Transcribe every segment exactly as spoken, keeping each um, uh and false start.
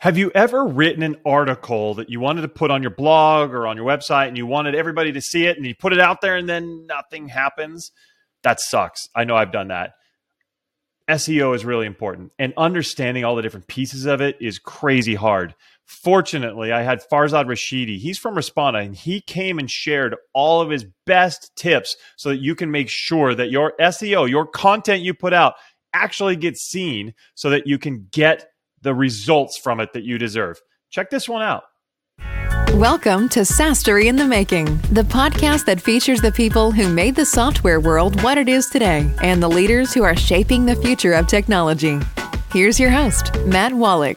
Have you ever written an article that you wanted to put on your blog or on your website and you wanted everybody to see it and you put it out there and then nothing happens? That sucks. I know I've done that. S E O is really important, and understanding all the different pieces of it is crazy hard. Fortunately, I had Farzad Rashidi. He's from Respona, and he came and shared all of his best tips so that you can make sure that your S E O, your content you put out, actually gets seen so that you can get the results from it that you deserve. Check this one out. Welcome to SaaStory in the Making, the podcast that features the people who made the software world what it is today and the leaders who are shaping the future of technology. Here's your host, Matt Wallach.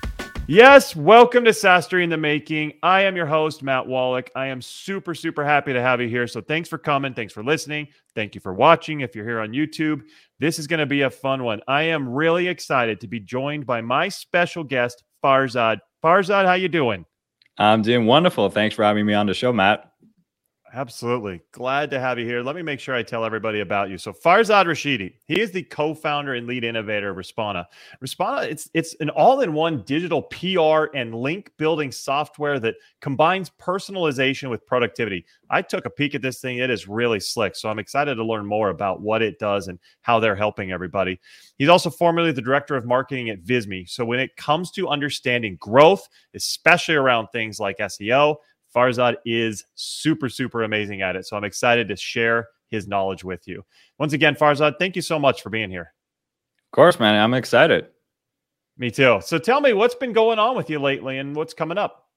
Yes, welcome to SaaStory in the Making. I am your host, Matt Wallach. I am super, super happy to have you here. So thanks for coming. Thanks for listening. Thank you for watching. If you're here on YouTube, this is going to be a fun one. I am really excited to be joined by my special guest, Farzad. Farzad, how you doing? I'm doing wonderful. Thanks for having me on the show, Matt. Absolutely. Glad to have you here. Let me make sure I tell everybody about you. So Farzad Rashidi, he is the co-founder and lead innovator of Respona. Respona, it's it's an all-in-one digital P R and link building software that combines personalization with productivity. I took a peek at this thing. It is really slick. So I'm excited to learn more about what it does and how they're helping everybody. He's also formerly the director of marketing at Visme. So when it comes to understanding growth, especially around things like S E O, Farzad is super, super amazing at it. So I'm excited to share his knowledge with you. Once again, Farzad, thank you so much for being here. Of course, man. I'm excited. Me too. So tell me what's been going on with you lately and what's coming up.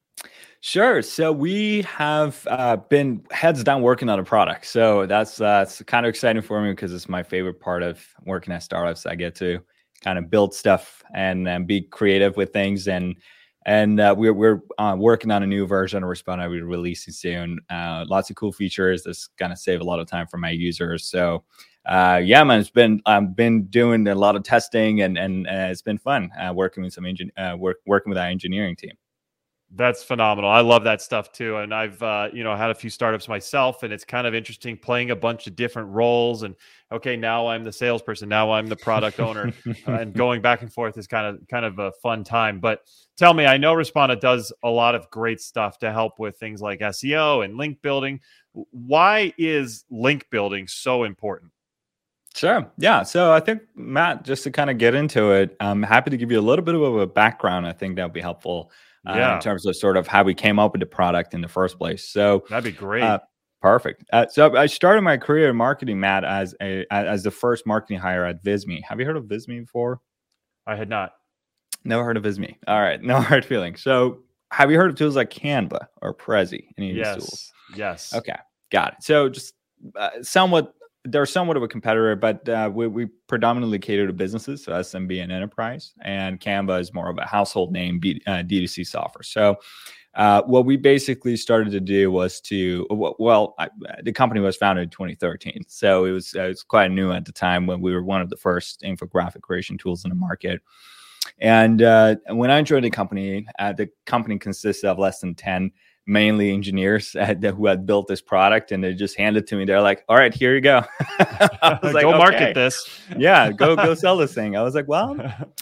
Sure. So we have uh, been heads down working on a product. So that's, uh, that's kind of exciting for me because it's my favorite part of working at startups. I get to kind of build stuff and, and be creative with things. And And uh, we're we're uh, working on a new version of Respona we're releasing soon. Uh, lots of cool features that's gonna save a lot of time for my users. So, uh, yeah, man, it's been I've been doing a lot of testing and and uh, it's been fun uh, working with some engin- uh, work working with our engineering team. That's phenomenal. I love that stuff too. And I've, uh, you know, had a few startups myself, and it's kind of interesting playing a bunch of different roles. And okay, now I'm the salesperson. Now I'm the product owner, uh, and going back and forth is kind of, kind of a fun time. But tell me, I know Respona does a lot of great stuff to help with things like S E O and link building. Why is link building so important? Sure. Yeah. So I think, Matt, just to kind of get into it, I'm happy to give you a little bit of a background. I think that would be helpful. Uh, yeah. In terms of sort of how we came up with the product in the first place. So that'd be great. Uh, perfect. Uh, so I started my career in marketing, Matt, as a as the first marketing hire at Visme. Have you heard of Visme before? I had not. Never heard of Visme. All right. No hard feelings. So have you heard of tools like Canva or Prezi? Any of yes. these tools? Yes. Okay. Got it. So just uh, somewhat, they're somewhat of a competitor, but uh, we, we predominantly cater to businesses, so S M B and enterprise. And Canva is more of a household name B, uh, D two C software. So uh, what we basically started to do was to, well, I, the company was founded in twenty thirteen. So it was, uh, it was quite new at the time when we were one of the first infographic creation tools in the market. And uh, when I joined the company, uh, the company consists of less than ten mainly engineers uh, who had built this product, and they just handed it to me. They're like, all right, here you go. I was like, go okay. market this. Yeah, go go sell this thing. I was like, well,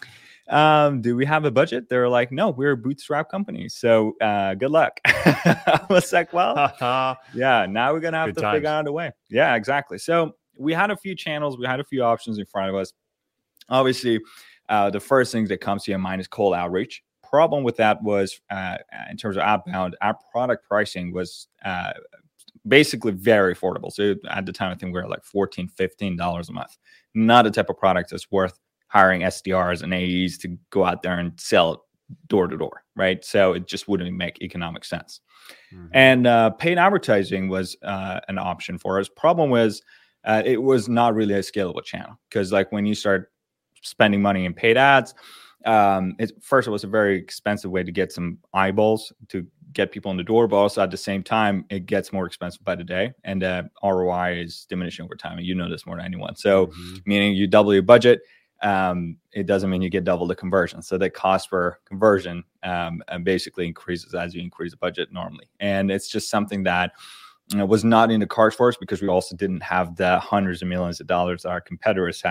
um, do we have a budget? They were like, no, we're a bootstrap company. So uh, good luck. I was like, well, yeah, now we're going to have Good to times. figure out a way. Yeah, exactly. So we had a few channels. We had a few options in front of us. Obviously, uh, the first thing that comes to your mind is cold outreach. Problem with that was uh, in terms of outbound, our product pricing was uh, basically very affordable. So at the time, I think we were like fourteen dollars, fifteen dollars a month. Not a type of product that's worth hiring S D Rs and A Es to go out there and sell it door to door, right? So it just wouldn't make economic sense. Mm-hmm. And uh, paid advertising was uh, an option for us. Problem was uh, it was not really a scalable channel, because like when you start spending money in paid ads, Um, it, first, it was a very expensive way to get some eyeballs to get people in the door, but also at the same time, it gets more expensive by the day, and uh, R O I is diminishing over time. And you know this more than anyone. So, mm-hmm. meaning you double your budget, um, it doesn't mean you get double the conversion. So the cost per conversion um, basically increases as you increase the budget normally. And it's just something that you know, was not in the cards for us, because we also didn't have the hundreds of millions of dollars that our competitors had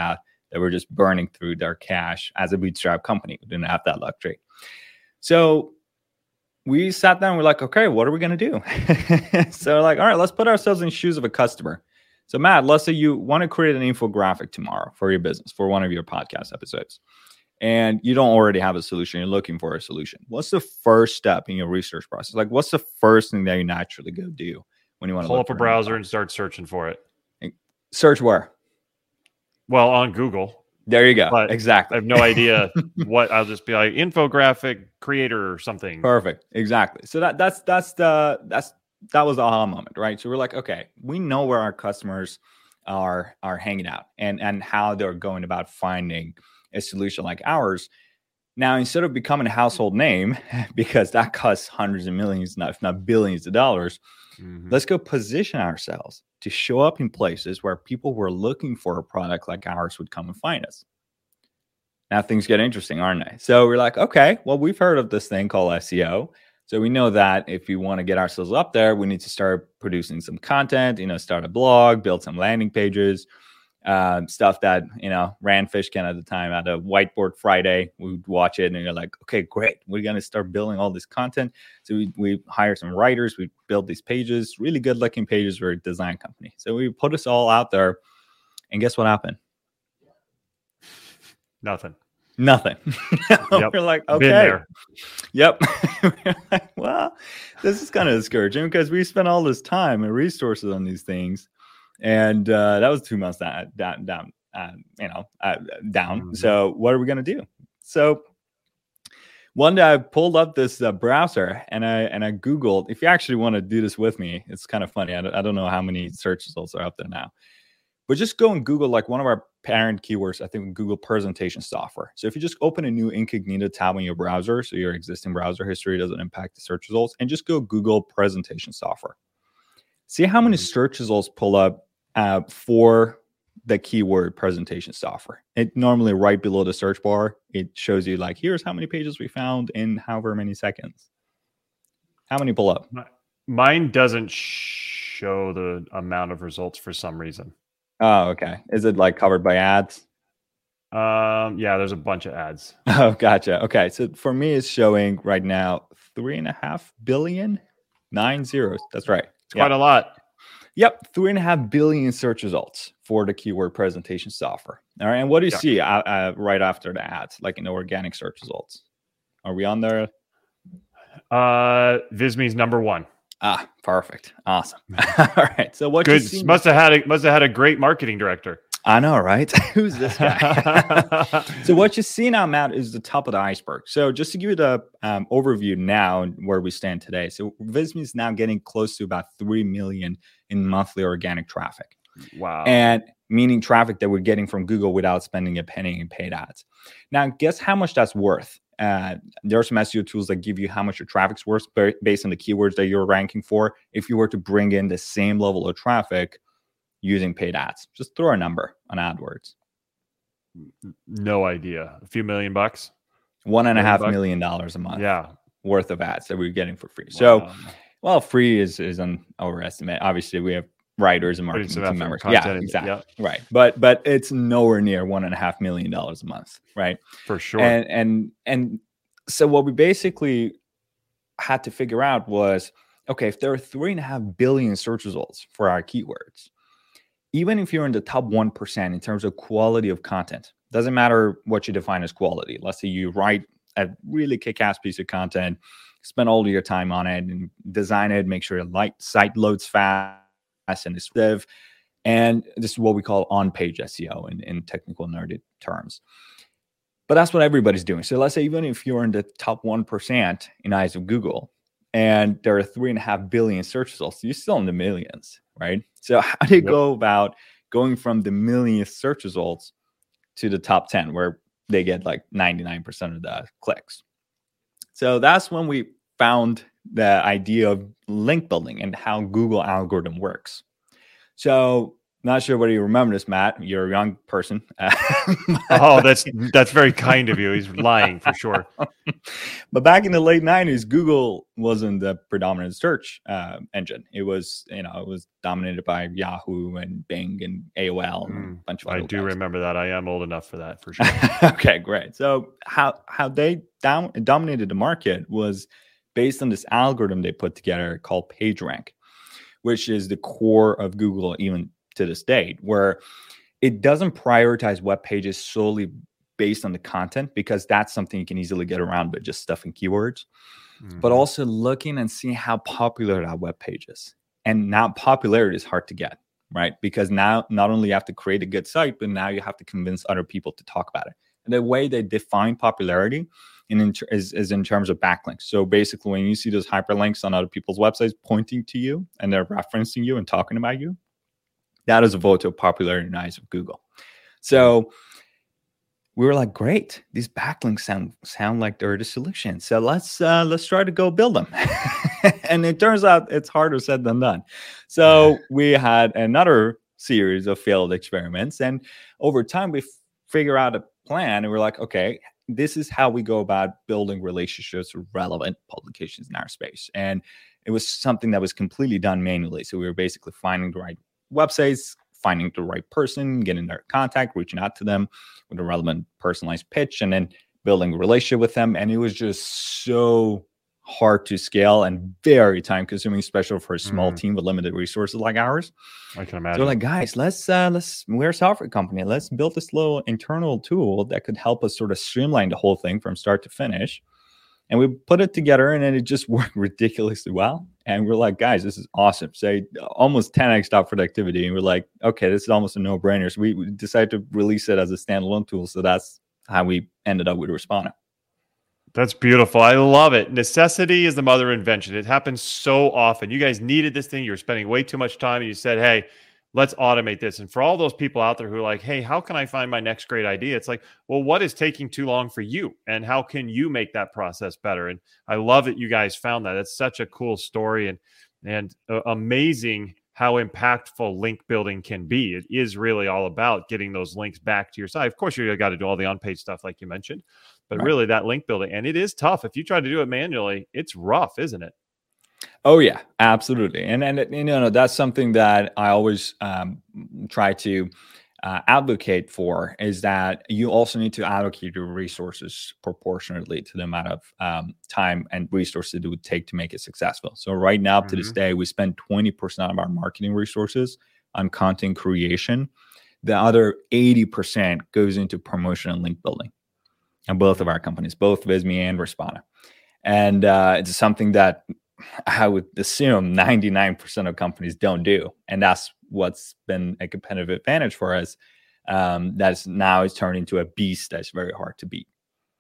that were just burning through their cash as a bootstrap company. We didn't have that luxury. So we sat down and we're like, okay, what are we going to do? So like, all right, let's put ourselves in the shoes of a customer. So Matt, let's say you want to create an infographic tomorrow for your business, for one of your podcast episodes, and you don't already have a solution. You're looking for a solution. What's the first step in your research process? Like, what's the first thing that you naturally go do when you want to pull up a browser and start searching for it? Search where? Well, on Google. There you go. But exactly. I have no idea what. I'll just be like infographic creator or something. Perfect. Exactly. So that that's that's the that's that was the aha moment, right? So we're like, okay, we know where our customers are are hanging out and and how they're going about finding a solution like ours. Now, instead of becoming a household name, because that costs hundreds of millions, if not billions of dollars, mm-hmm. let's go position ourselves to show up in places where people who are looking for a product like ours would come and find us. Now things get interesting, aren't they? So we're like, okay, well, we've heard of this thing called S E O. So we know that if we want to get ourselves up there, we need to start producing some content, you know, start a blog, build some landing pages, um, stuff that, you know, Rand Fishkin at the time had a whiteboard Friday. We would watch it and you're like, okay, great. We're going to start building all this content. So we, we hire some writers. We build these pages, really good looking pages. We're a design company. So we put us all out there and guess what happened? Nothing. Nothing. Yep. We're like, okay. Yep. We're like, well, this is kind of discouraging because we spent all this time and resources on these things. And uh, that was two months down, down, down uh, you know, uh, down. Mm-hmm. So what are we going to do? So one day I pulled up this uh, browser and I and I Googled, if you actually want to do this with me, it's kind of funny. I don't, I don't know how many search results are out there now. But just go and Google like one of our parent keywords, I think Google presentation software. So if you just open a new incognito tab in your browser, so your existing browser history doesn't impact the search results, and just go Google presentation software. See how many search results pull up uh, for the keyword presentation software. It normally right below the search bar, it shows you like, here's how many pages we found in however many seconds. How many pull up? Mine doesn't show the amount of results for some reason. Oh, okay. Is it like covered by ads? Um, yeah, there's a bunch of ads. Oh, gotcha. Okay. So for me, it's showing right now three and a half billion, nine zeros. That's right. It's yep. quite a lot. Yep. Three and a half billion search results for the keyword presentation software. All right. And what do you yeah. see uh, uh, right after the ads, like in the organic search results? Are we on there? Uh, Visme's number one. Ah, perfect. Awesome. All right. So what good you must have had a must have had a great marketing director. I know, right? Who's this guy? So what you see now, Matt, is the top of the iceberg. So just to give you the um, overview now where we stand today. So Visme is now getting close to about three million in monthly organic traffic. Wow. And meaning traffic that we're getting from Google without spending a penny in paid ads. Now, guess how much that's worth? Uh, there are some S E O tools that give you how much your traffic's worth based on the keywords that you're ranking for. If you were to bring in the same level of traffic using paid ads, just throw a number on AdWords. No idea. A few million bucks? One and a half bucks? million dollars a month. Yeah. Worth of ads that we're getting for free. Wow. So, well, free is, is an overestimate. Obviously, we have writers and marketing team members. Yeah, exactly. Yep. Right. But but it's nowhere near one and a half million dollars a month, right? For sure. And and and so what we basically had to figure out was, okay, if there are three and a half billion search results for our keywords, even if you're in the top one percent in terms of quality of content, doesn't matter what you define as quality. Let's say you write a really kick-ass piece of content, spend all of your time on it and design it, make sure your light site loads fast, and it's dev, and this is what we call on-page S E O in, in technical nerdy terms. But that's what everybody's doing. So let's say even if you're in the top one percent in eyes of Google, and there are three and a half billion search results, you're still in the millions, right? So how do you yep. go about going from the millionth search results to the top ten, where they get like ninety-nine percent of the clicks? So that's when we found the idea of link building and how Google algorithm works. So Not sure whether you remember this, Matt. You're a young person. Oh, that's that's very kind of you. He's lying for sure. But back in the late nineties, Google wasn't the predominant search uh, engine. It was, you know, it was dominated by Yahoo and Bing and A O L and Mm, a bunch of I other do guys. remember that. I am old enough for that for sure. Okay, great. So how how they down, dominated the market was based on this algorithm they put together called PageRank, which is the core of Google even to this date, where it doesn't prioritize web pages solely based on the content, because that's something you can easily get around by just stuffing keywords, Mhm. but also looking and seeing how popular that web page is. And now popularity is hard to get, right? Because now not only you have to create a good site, but now you have to convince other people to talk about it. And the way they define popularity in inter- is, is in terms of backlinks. So basically, when you see those hyperlinks on other people's websites pointing to you and they're referencing you and talking about you, that is a vote of popularity in the eyes of Google. So we were like, great, these backlinks sound sound like they're the solution. So let's uh, let's try to go build them. And it turns out it's harder said than done. So we had another series of failed experiments, and over time we f- figure out a plan, and we're like, okay, this is how we go about building relationships with relevant publications in our space. And it was something that was completely done manually. So we were basically finding the right websites, finding the right person, getting their contact, reaching out to them with a relevant personalized pitch, and then building a relationship with them. And it was just so hard to scale and very time consuming, especially for a small Mm. team with limited resources like ours. I can So imagine. we're like, guys, let's uh let's we're a software company. Let's build this little internal tool that could help us sort of streamline the whole thing from start to finish. And we put it together, and then it just worked ridiculously well. And we're like, guys, this is awesome. Say almost ten x top productivity. And we're like, okay, this is almost a no-brainer. So we, we decided to release it as a standalone tool. So that's how we ended up with Respona. That's beautiful. I love it. Necessity is the mother of invention. It happens so often. You guys needed this thing. You were spending way too much time, and you said, hey, let's automate this. And for all those people out there who are like, hey, how can I find my next great idea? It's like, well, what is taking too long for you? And how can you make that process better? And I love that you guys found that. It's such a cool story, and, and uh, amazing how impactful link building can be. It is really all about getting those links back to your site. Of course, you got to do all the on-page stuff like you mentioned, but Right. really that link building. And it is tough. If you try to do it manually, it's rough, isn't it? Oh yeah, absolutely. And and you know that's something that I always um, try to uh, advocate for, is that you also need to allocate your resources proportionately to the amount of um, time and resources it would take to make it successful. So right now, to this Mhm. day, we spend twenty percent of our marketing resources on content creation. The other eighty percent goes into promotion and link building. And both of our companies, both Visme and Respona. And uh, it's something that I would assume ninety-nine percent of companies don't do. And that's what's been a competitive advantage for us. Um, that's now is turned into a beast that's very hard to beat.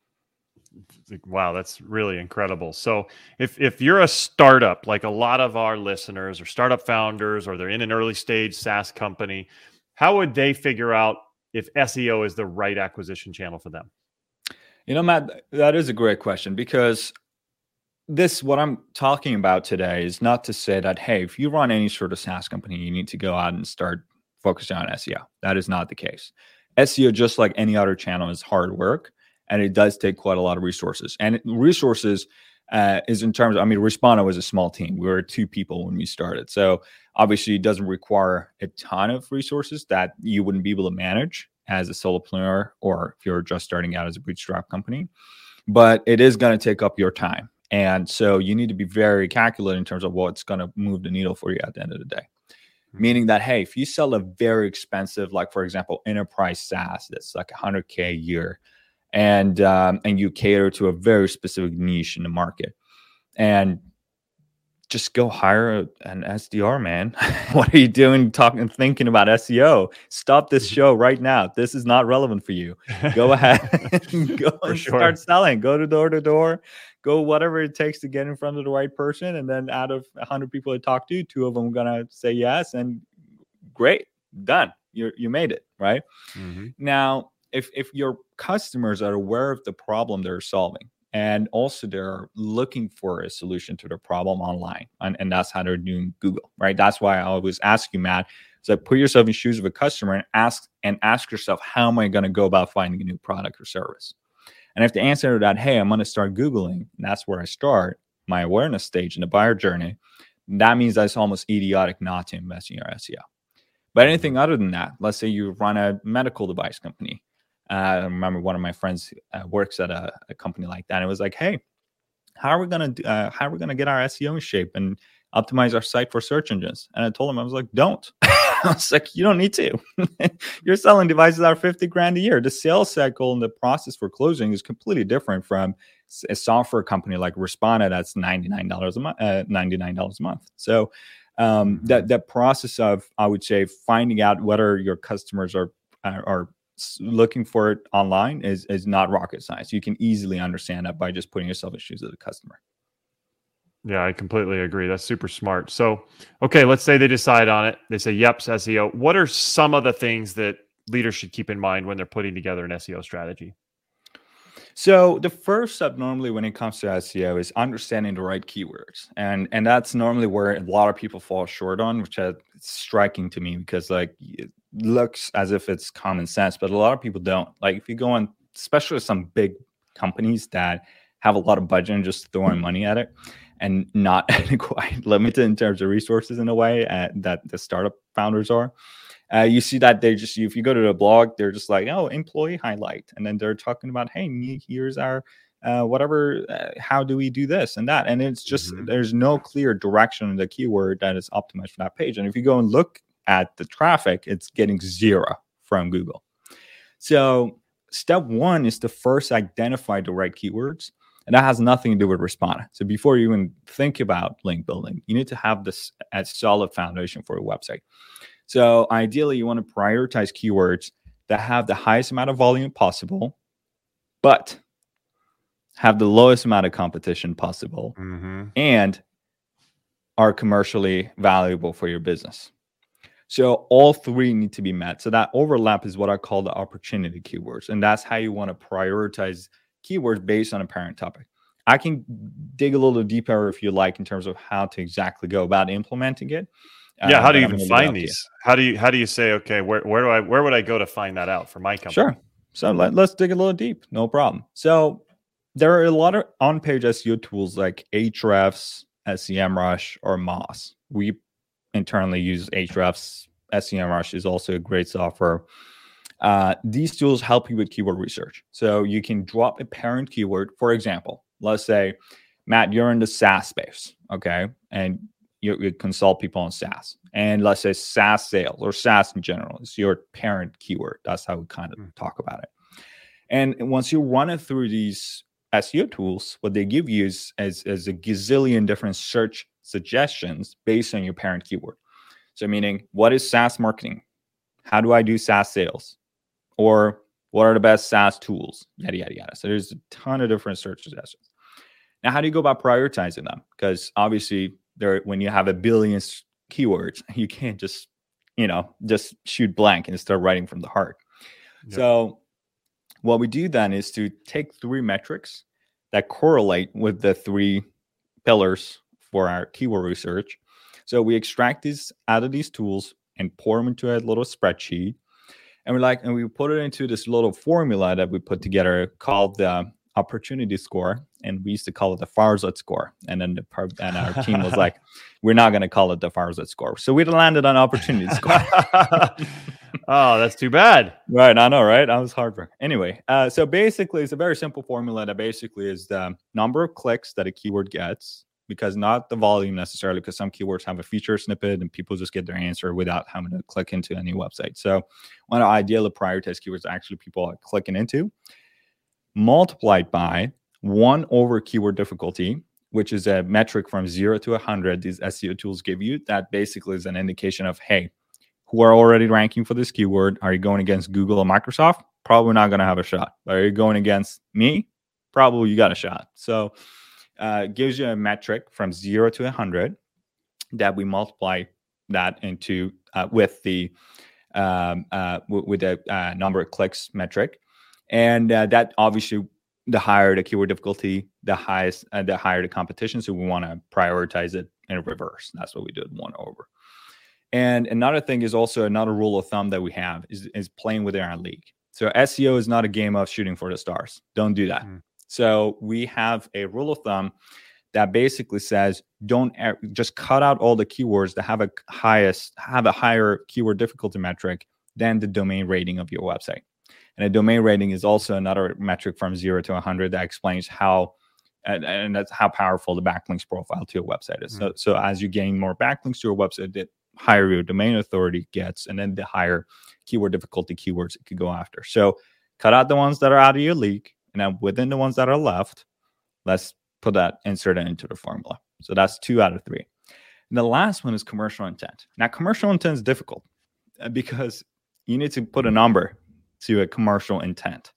Wow, that's really incredible. So if if you're a startup, like a lot of our listeners, or startup founders, or they're in an early stage SaaS company, how would they figure out if S E O is the right acquisition channel for them? You know, Matt, that is a great question, because this, what I'm talking about today, is not to say that, hey, if you run any sort of SaaS company, you need to go out and start focusing on S E O. That is not the case. S E O, just like any other channel, is hard work, and it does take quite a lot of resources. And resources uh, is in terms of, I mean, Respona was a small team. We were two people when we started. So obviously it doesn't require a ton of resources that you wouldn't be able to manage as a solopreneur, or if you're just starting out as a bootstrap company. But it is going to take up your time. And so you need to be very calculated in terms of what's going to move the needle for you at the end of the day. Mm-hmm. Meaning that, hey, if you sell a very expensive, like, for example, enterprise SaaS that's like one hundred K a year, and um, and you cater to a very specific niche in the market, and just go hire an S D R, man. What are you doing talking, thinking about S E O? Stop this show right now. This is not relevant for you. Go ahead and go and sure. start selling. Go to door to door. Go whatever it takes to get in front of the right person. And then out of one hundred people I talk to, two of them are going to say yes. And great, done. You you made it, right? Mm-hmm. Now, if if your customers are aware of the problem they're solving, and also they're looking for a solution to their problem online, and, and that's how they're doing Google, right? That's why I always ask you, Matt, So put yourself in the shoes of a customer and ask and ask yourself, how am I going to go about finding a new product or service? And if the answer to that, hey, I'm going to start Googling, and that's where I start my awareness stage in the buyer journey, that means that's almost idiotic not to invest in your S E O. But anything other than that, let's say you run a medical device company. Uh, I remember one of my friends uh, works at a, a company like that. And it was like, hey, how are we going to uh, how are we going to get our S E O in shape and optimize our site for search engines? And I told him, I was like, don't. I was like, you don't need to. You're selling devices that are fifty grand a year. The sales cycle and the process for closing is completely different from a software company like Responded that's ninety-nine dollars a month. Uh, ninety-nine dollars a month. So um, that that process of, I would say, finding out whether your customers are are, are looking for it online is is not rocket science. You can easily understand that by just putting yourself in the shoes of the customer. Yeah, I completely agree. That's super smart. So, okay, let's say they decide on it. They say, yep, S E O. What are some of the things that leaders should keep in mind when they're putting together an S E O strategy? So the first step normally when it comes to S E O is understanding the right keywords. And and that's normally where a lot of people fall short on, which is striking to me because like it looks as if it's common sense, but a lot of people don't. Like if you go on, especially some big companies that have a lot of budget and just throwing money at it, and not quite limited in terms of resources in a way uh, that the startup founders are. Uh, you see that they just, if you go to the blog, they're just like, oh, employee highlight. And then they're talking about, hey, here's our, uh, whatever, uh, how do we do this and that? And it's just, mm-hmm. there's no clear direction in the keyword that is optimized for that page. And if you go and look at the traffic, it's getting zero from Google. So step one is to first identify the right keywords. And that has nothing to do with Responded. So before you even think about link building, you need to have this as solid foundation for your website. So ideally, you want to prioritize keywords that have the highest amount of volume possible, but have the lowest amount of competition possible, mm-hmm. and are commercially valuable for your business. So all three need to be met. So that overlap is what I call the opportunity keywords. And that's how you want to prioritize keywords based on a parent topic. I can dig a little deeper if you like in terms of how to exactly go about implementing it. Yeah, uh, how do you even find these? How do you how do you say, okay, where where do I where would I go to find that out for my company? Sure. So let, let's dig a little deep. No problem. So there are a lot of on-page S E O tools like Ahrefs, SEMrush, or Moz. We internally use Ahrefs. SEMrush is also a great software. Uh, these tools help you with keyword research. So you can drop a parent keyword. For example, let's say, Matt, you're in the SaaS space, okay? And you, you consult people on SaaS. And let's say SaaS sales or SaaS in general is your parent keyword. That's how we kind of mm. talk about it. And once you run it through these S E O tools, what they give you is, is, is a gazillion different search suggestions based on your parent keyword. So meaning, what is SaaS marketing? How do I do SaaS sales? Or what are the best SaaS tools? Yada, yada, yada. So there's a ton of different search suggestions. Now, how do you go about prioritizing them? Because obviously, there, when you have a billion keywords, you can't just, you know, just shoot blank and start writing from the heart. Yep. So what we do then is to take three metrics that correlate with the three pillars for our keyword research. So we extract these out of these tools and pour them into a little spreadsheet. And we like, and we put it into this little formula that we put together called the opportunity score, and we used to call it the Farzad score. And then the and our team was like, "We're not going to call it the Farzad score." So we landed on opportunity score. Oh, that's too bad. Right, I know, right? That was hard work. Anyway, uh, so basically, it's a very simple formula that basically is the number of clicks that a keyword gets, because not the volume necessarily, because some keywords have a feature snippet and people just get their answer without having to click into any website. So one of ideally prioritize keywords actually people are clicking into, multiplied by one over keyword difficulty, which is a metric from zero to one hundred these S E O tools give you. That basically is an indication of, hey, who are already ranking for this keyword? Are you going against Google or Microsoft? Probably not going to have a shot. Are you going against me? Probably you got a shot. So Uh, gives you a metric from zero to one hundred that we multiply that into uh, with the um, uh, w- with the uh, number of clicks metric, and uh, that obviously the higher the keyword difficulty, the highest uh, the higher the competition. So we want to prioritize it in reverse. That's what we did, one over. And another thing is also another rule of thumb that we have is, is playing within our league. So S E O is not a game of shooting for the stars. Don't do that. Mm. So we have a rule of thumb that basically says don't just cut out all the keywords that have a highest have a higher keyword difficulty metric than the domain rating of your website. And a domain rating is also another metric from zero to one hundred that explains how and, and that's how powerful the backlinks profile to your website is. Mm. So, so as you gain more backlinks to your website, the higher your domain authority gets, and then the higher keyword difficulty keywords it could go after. So cut out the ones that are out of your league, and then within the ones that are left, let's put that, insert it into the formula. So that's two out of three. And the last one is commercial intent. Now, commercial intent is difficult because you need to put a number to a commercial intent.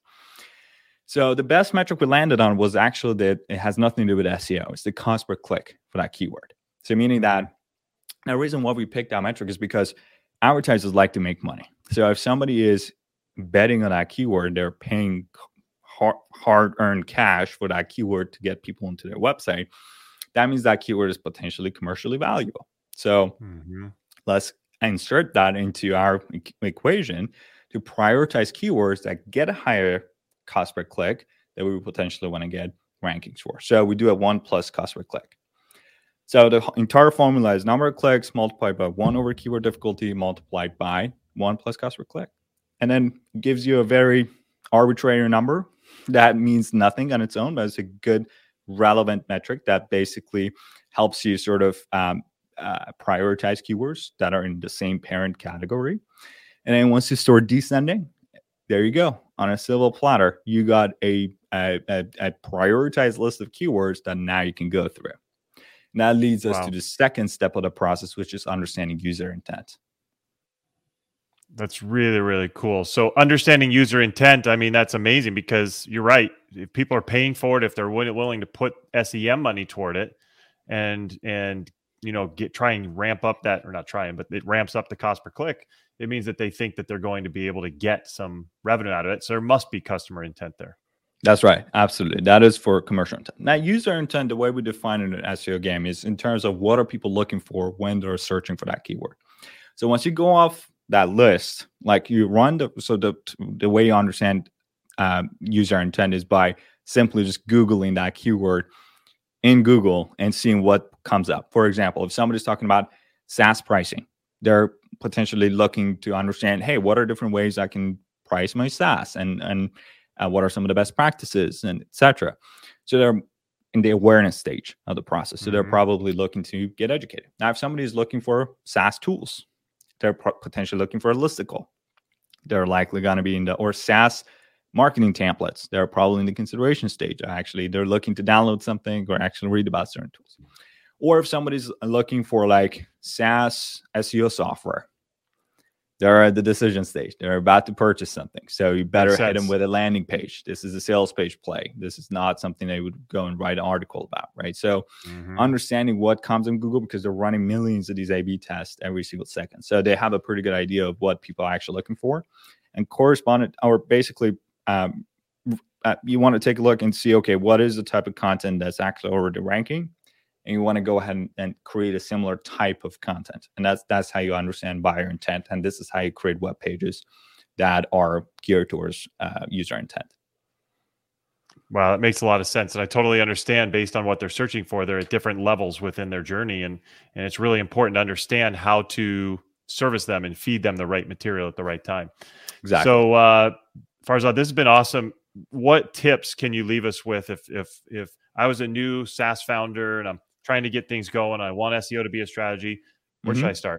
So the best metric we landed on was actually that it has nothing to do with S E O. It's the cost per click for that keyword. So meaning that the reason why we picked that metric is because advertisers like to make money. So if somebody is betting on that keyword, they're paying hard, hard-earned cash for that keyword to get people into their website. That means that keyword is potentially commercially valuable. So mm-hmm. let's insert that into our e- equation to prioritize keywords that get a higher cost per click that we potentially want to get rankings for. So we do a one plus cost per click. So the entire formula is number of clicks multiplied by one over keyword difficulty multiplied by one plus cost per click. And then gives you a very arbitrary number that means nothing on its own, but it's a good relevant metric that basically helps you sort of um, uh, prioritize keywords that are in the same parent category. And then once you start descending, there you go. On a silver platter, you got a, a, a, a prioritized list of keywords that now you can go through. And that leads us wow. to the second step of the process, which is understanding user intent. That's really, really cool. So understanding user intent, I mean, that's amazing because you're right. If people are paying for it, if they're willing to put S E M money toward it and, and, you know, get, try and ramp up that, or not trying, but it ramps up the cost per click. It means that they think that they're going to be able to get some revenue out of it. So there must be customer intent there. That's right. Absolutely. That is for commercial intent. Now, user intent, the way we define it in an S E O game is in terms of what are people looking for when they're searching for that keyword. So once you go off that list, like you run the, so the, the way you understand um, user intent is by simply just Googling that keyword in Google and seeing what comes up. For example, if somebody's talking about SaaS pricing, they're potentially looking to understand, hey, what are different ways I can price my SaaS and, and uh, what are some of the best practices and et cetera. So they're in the awareness stage of the process. So mm-hmm. they're probably looking to get educated. Now, if somebody is looking for SaaS tools, they're pro- potentially looking for a listicle. They're likely going to be in the, or SaaS marketing templates. They're probably in the consideration stage. Actually, they're looking to download something or actually read about certain tools. Or if somebody's looking for like SaaS S E O software, they're at the decision stage. They're about to purchase something. So you better hit them with a landing page. This is a sales page play. This is not something they would go and write an article about, right? So mm-hmm. understanding what comes in Google, because they're running millions of these A B tests every single second. So they have a pretty good idea of what people are actually looking for. And correspondent, or basically um, uh, you want to take a look and see, okay, what is the type of content that's actually already ranking? And you want to go ahead and, and create a similar type of content. And that's that's how you understand buyer intent. And this is how you create web pages that are geared towards uh, user intent. Wow, that makes a lot of sense. And I totally understand based on what they're searching for. They're at different levels within their journey. And, and it's really important to understand how to service them and feed them the right material at the right time. Exactly. So uh, Farzad, this has been awesome. What tips can you leave us with if if if I was a new SaaS founder and I'm trying to get things going, I want S E O to be a strategy, where mm-hmm. should I start?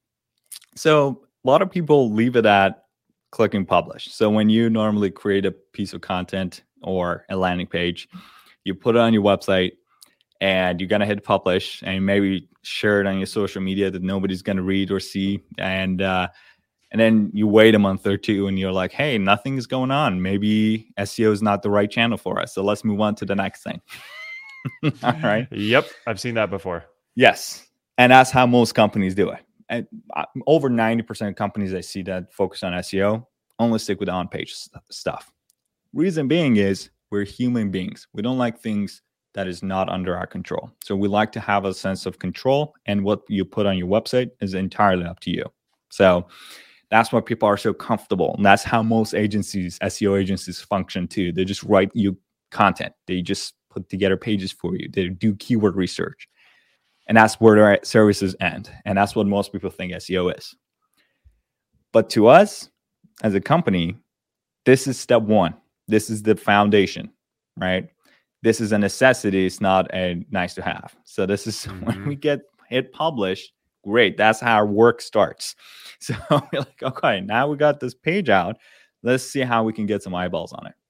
So a lot of people leave it at clicking publish. So when you normally create a piece of content or a landing page, you put it on your website and you're going to hit publish and maybe share it on your social media that nobody's going to read or see. And, uh, and then you wait a month or two and you're like, hey, nothing is going on. Maybe S E O is not the right channel for us. So let's move on to the next thing. All right. Yep. I've seen that before. Yes. And that's how most companies do it. And over ninety percent of companies I see that focus on S E O only stick with on-page st- stuff. Reason being is we're human beings. We don't like things that is not under our control. So we like to have a sense of control, and what you put on your website is entirely up to you. So that's why people are so comfortable. And that's how most agencies, S E O agencies, function too. They just write you content. They just put together pages for you. They do keyword research. And that's where their services end. And that's what most people think S E O is. But to us, as a company, this is step one. This is the foundation, right? This is a necessity. It's not a nice to have. So this is mm-hmm. when we get hit published, great. That's how our work starts. So we're like, okay, now we got this page out. Let's see how we can get some eyeballs on it.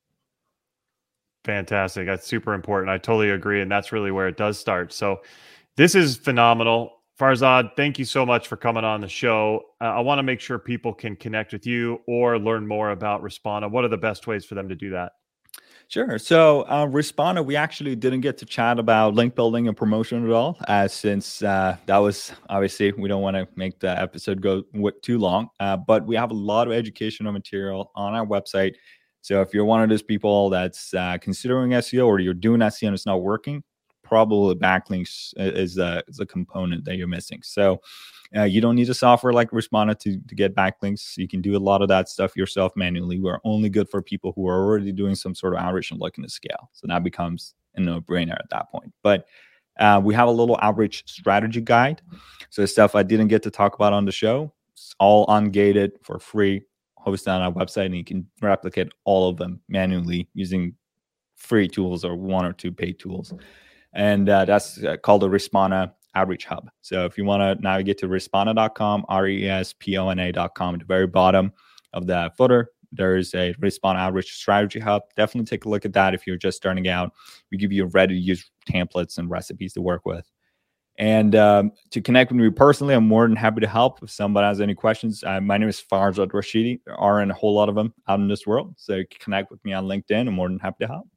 Fantastic. That's super important. I totally agree. And that's really where it does start. So this is phenomenal. Farzad, thank you so much for coming on the show. Uh, I want to make sure people can connect with you or learn more about Respona. What are the best ways for them to do that? Sure. So uh, Respona, we actually didn't get to chat about link building and promotion at all, uh, since uh, that was obviously, we don't want to make the episode go w- too long, uh, but we have a lot of educational material on our website. So if you're one of those people that's uh, considering S E O, or you're doing S E O and it's not working, probably backlinks is a, is a component that you're missing. So uh, you don't need a software like Respona to, to get backlinks. You can do a lot of that stuff yourself manually. We're only good for people who are already doing some sort of outreach and looking to scale. So that becomes a no-brainer at that point. But uh, we have a little outreach strategy guide. So stuff I didn't get to talk about on the show. It's all ungated for free, hosted on our website, and you can replicate all of them manually using free tools or one or two paid tools. And uh, that's uh, called the Respona Outreach Hub. So if you want to navigate to respona dot com, R E S P O N A dot com, at the very bottom of the footer, there is a Respona Outreach Strategy Hub. Definitely take a look at that if you're just starting out. We give you ready-to-use templates and recipes to work with. And um, to connect with me personally, I'm more than happy to help. If somebody has any questions, uh, my name is Farzad Rashidi. There aren't a whole lot of them out in this world. So you can connect with me on LinkedIn. I'm more than happy to help.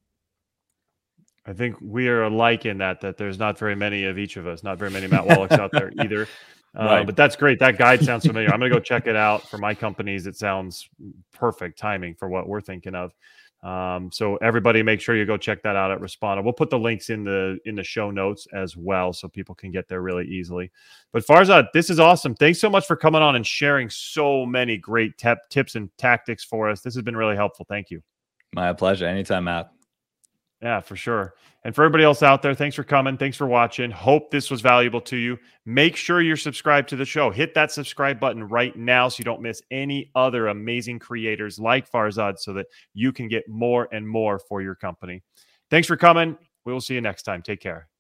I think we are alike in that, that there's not very many of each of us, not very many Matt Wallachs out there either. Uh, right. But that's great. That guide sounds familiar. I'm going to go check it out for my companies. It sounds perfect timing for what we're thinking of. Um, so everybody make sure you go check that out at Respona. We'll put the links in the, in the show notes as well, so people can get there really easily. But Farzad, this is awesome. Thanks so much for coming on and sharing so many great te- tips and tactics for us. This has been really helpful. Thank you. My pleasure. Anytime, Matt. Yeah, for sure. And for everybody else out there, thanks for coming. Thanks for watching. Hope this was valuable to you. Make sure you're subscribed to the show. Hit that subscribe button right now so you don't miss any other amazing creators like Farzad, so that you can get more and more for your company. Thanks for coming. We will see you next time. Take care.